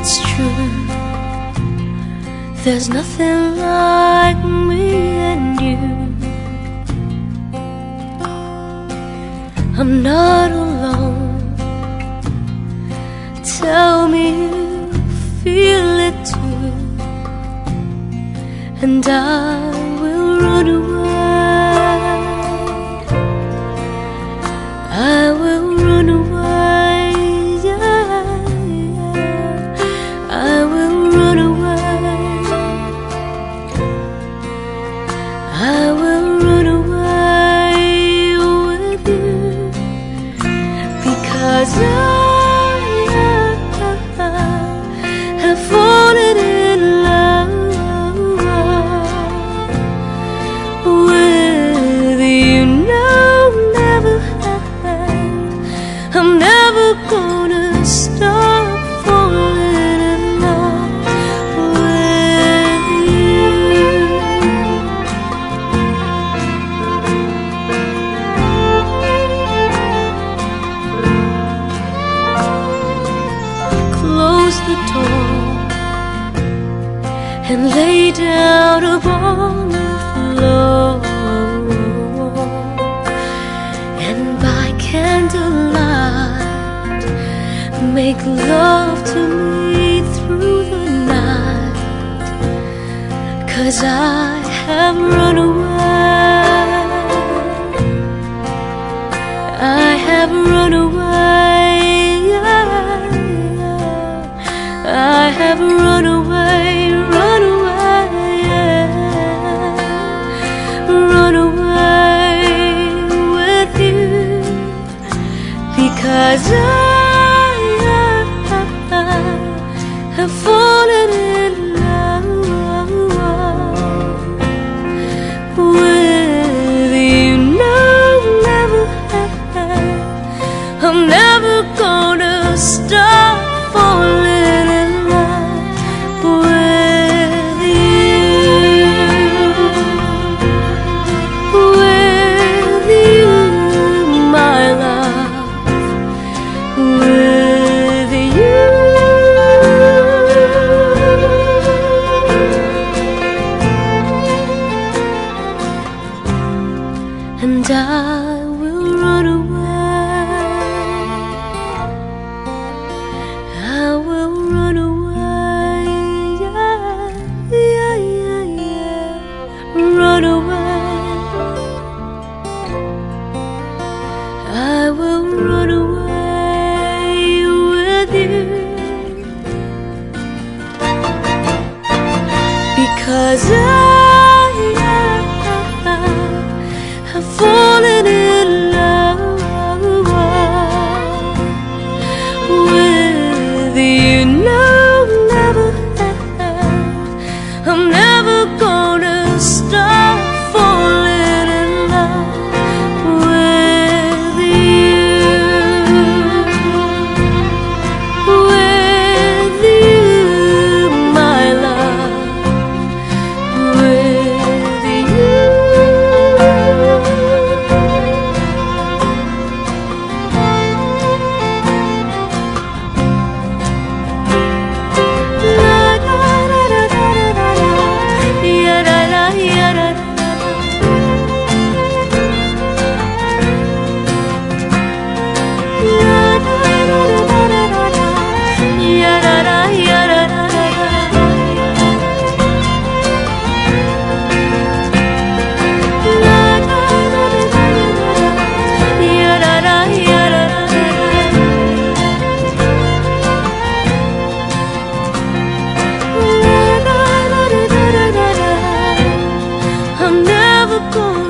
it's true. There's nothing like me and you. I'm not alone. Tell me you feel it too, and I will run away. I will run away, yeah, yeah. I will run away. I will run away with you, because I have fallen in love with you. No, never have. I'm never gonna stop falling in love with you. Close the door and lay down upon the floor, and by candlelight make love to me through the night, 'cause I have run away. I have run away, yeah, yeah. I have run away, run away, yeah. Run away with you, because I have fallen in love with you. No, never have. I'm never gonna stop falling in love with you. With you, my love. With you. And I will run away. I will run away, yeah, yeah, yeah, yeah. Run away. I will run away with you, because I have fallen in love with you. No, never have. I'm never gonna stop falling in love with you. With you, my love. With you. I'm never gonna